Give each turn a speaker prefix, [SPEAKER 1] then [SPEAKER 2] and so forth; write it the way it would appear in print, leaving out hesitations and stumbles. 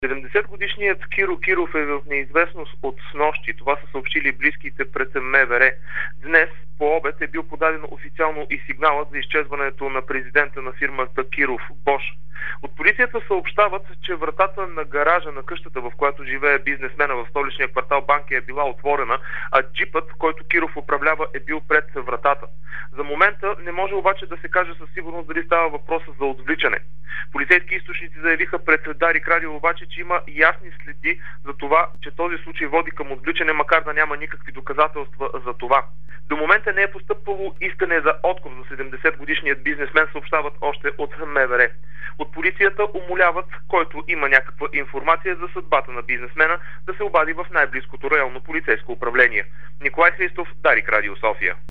[SPEAKER 1] 70-годишният Киро Киров е в неизвестност от снощи. Това са съобщили близките пред МВР. Днес по обед е бил подаден официално и сигналът за изчезването на президента на фирмата Киров Бош. От полицията съобщават, че вратата на гаража на къщата, в която живее бизнесмена в столичния квартал Банкя, е била отворена, а джипът, който Киров управлява, е бил пред вратата. За момента не може обаче да се каже със сигурност дали става въпроса за отвличане. Полицейски източници заявиха пред Дарик Радио обаче, че има ясни следи за това, че този случай води към отвличане, макар да няма никакви доказателства за това. До момента не е постъпвало искане за откуп за 70-годишният бизнесмен, съобщават още от МВР. От полицията умоляват, който има някаква информация за съдбата на бизнесмена, да се обади в най-близкото районно полицейско управление. Николай Христов, Дарик Радио, София.